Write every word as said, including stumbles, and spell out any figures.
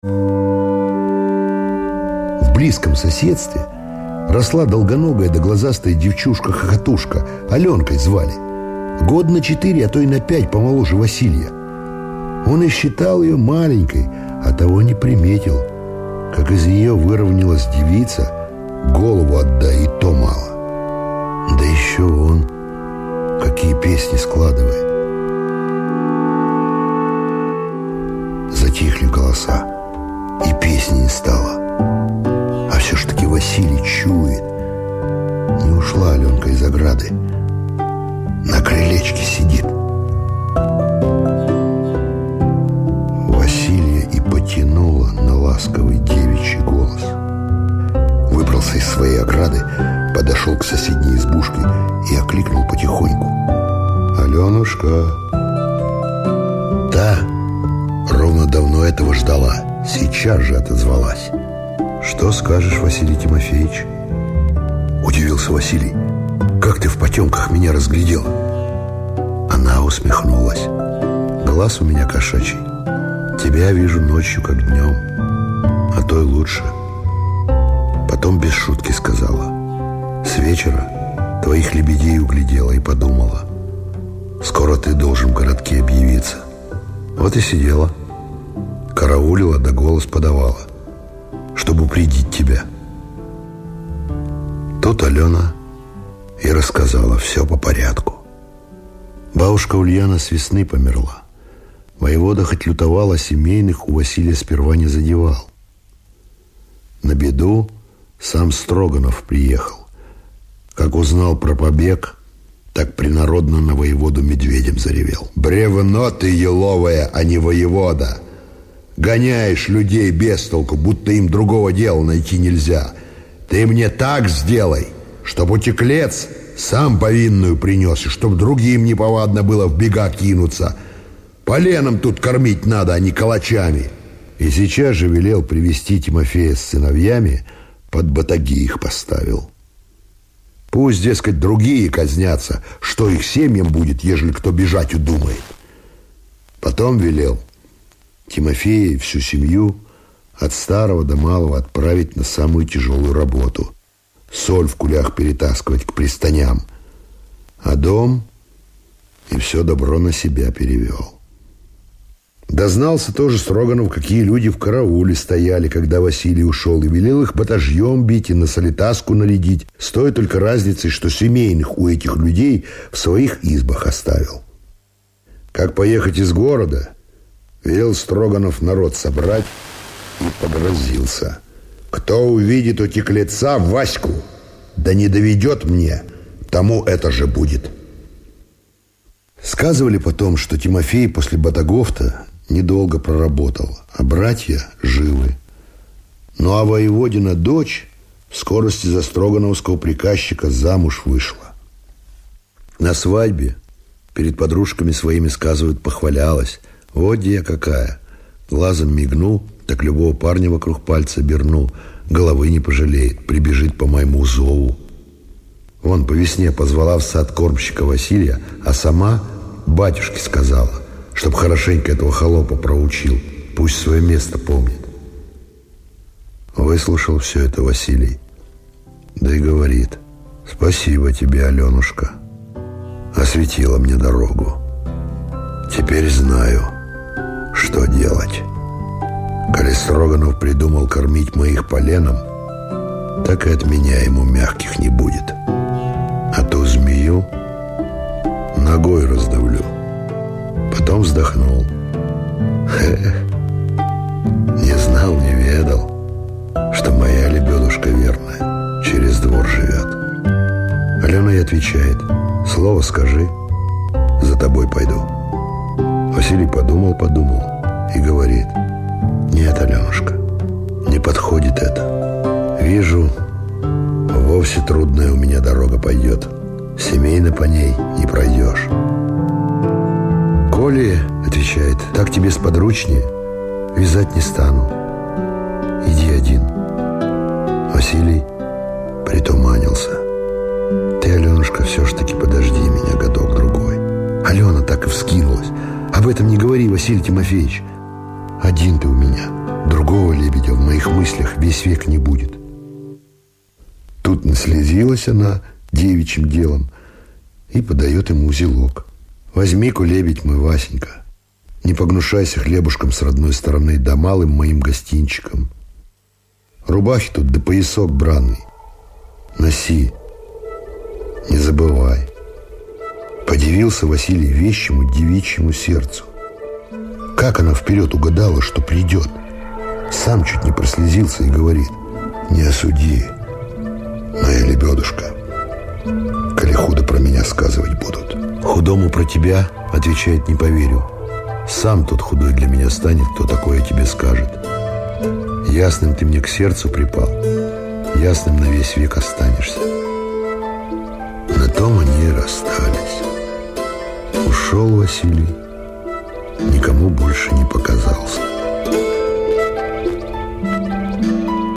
В близком соседстве росла долгоногая да глазастая девчушка-хохотушка. Аленкой звали. Год на четыре, а то и на пять помоложе Василия. Он и считал ее маленькой, а того не приметил, как из нее выровнялась девица, голову отдай, и то мало. Да еще он какие песни складывает. Затихли голоса, и песни не стало. А все ж таки Василий чует. Не ушла Аленка из ограды. На крылечке сидит. Василия и потянуло на ласковый девичий голос. Выбрался из своей ограды, подошел к соседней избушке и окликнул потихоньку: «Аленушка!» Та ровно давно этого ждала, сейчас же отозвалась: «Что скажешь, Василий Тимофеевич?» Удивился Василий: «Как ты в потемках меня разглядел?» Она усмехнулась: «Глаз у меня кошачий. Тебя вижу ночью, как днем, а то и лучше». Потом без шутки сказала: «С вечера твоих лебедей углядела и подумала: скоро ты должен в городке объявиться. Вот и сидела, караулила да голос подавала, чтобы упредить тебя». Тут Алена и рассказала все по порядку. Бабушка Ульяна с весны померла. Воевода хоть лютовал, а семейных у Василия сперва не задевал. На беду сам Строганов приехал. Как узнал про побег, так принародно на воеводу медведем заревел: «Бревно ты еловое, а не воевода! Гоняешь людей без толку, будто им другого дела найти нельзя. Ты мне так сделай, чтоб утеклец сам повинную принес, и чтоб другим неповадно было в бега кинуться. Поленом тут кормить надо, а не калачами». И сейчас же велел привести Тимофея с сыновьями, под батаги их поставил. Пусть, дескать, другие казнятся, что их семьям будет, ежели кто бежать удумает. Потом велел Тимофея и всю семью от старого до малого отправить на самую тяжелую работу — соль в кулях перетаскивать к пристаням, а дом и все добро на себя перевел. Дознался тоже Строганов, какие люди в карауле стояли, когда Василий ушел, и велел их батажьем бить и на солитаску нарядить, с той только разницей, что семейных у этих людей в своих избах оставил. Как поехать из города, велел Строганов народ собрать и погрозился: «Кто увидит утеклеца Ваську, да не доведет мне, тому это же будет». Сказывали потом, что Тимофей после батагов-то недолго проработал, а братья живы. Ну а воеводина дочь в скорости за строгановского приказчика замуж вышла. На свадьбе перед подружками своими, сказывают, похвалялась: «Вот где я какая!» Глазом мигну, так любого парня вокруг пальца оберну, головы не пожалеет, прибежит по моему зову. Вон по весне позвала в сад кормщика Василия, а сама батюшке сказала, чтоб хорошенько этого холопа проучил, пусть свое место помнит. Выслушал все это Василий, да и говорит: «Спасибо тебе, Аленушка, осветила мне дорогу. Теперь знаю, что делать. Коли Строганов придумал кормить моих поленом, так и от меня ему мягких не будет. А ту змею ногой раздавлю». Потом вздохнул: «Эх, не знал, не ведал, что моя лебедушка верная через двор живет». Алена и отвечает: «Слово скажи, за тобой пойду». Василий подумал-подумал и говорит: «Нет, Аленушка, не подходит это. Вижу, вовсе трудная у меня дорога пойдет. Семейно по ней не пройдешь». «Коли, — отвечает, — так тебе сподручнее, вязать не стану. Иди один». Василий притуманился: «Ты, Аленушка, все ж таки подожди меня годок-другой». Алена так и вскинулась: «Об этом не говори, Василий Тимофеевич. Один ты у меня. Другого лебедя в моих мыслях весь век не будет. Тут наследилась она девичьим делом и подает ему узелок. Возьми-ка, лебедь мой, Васенька, не погнушайся хлебушком с родной стороны, да малым моим гостинчиком. Рубахи тут да поясок бранный. Носи, не забывай. Подивился Василий вещему девичьему сердцу. Как она вперед угадала, что придет. Сам чуть не прослезился и говорит: не осуди, моя лебедушка, коли худо про меня сказывать будут. Худому про тебя, отвечает, не поверю. Сам тот худой для меня станет, кто такое тебе скажет. Ясным ты мне к сердцу припал, ясным на весь век останешься. На том они и расстались. Ушел Василий, никому больше не показался.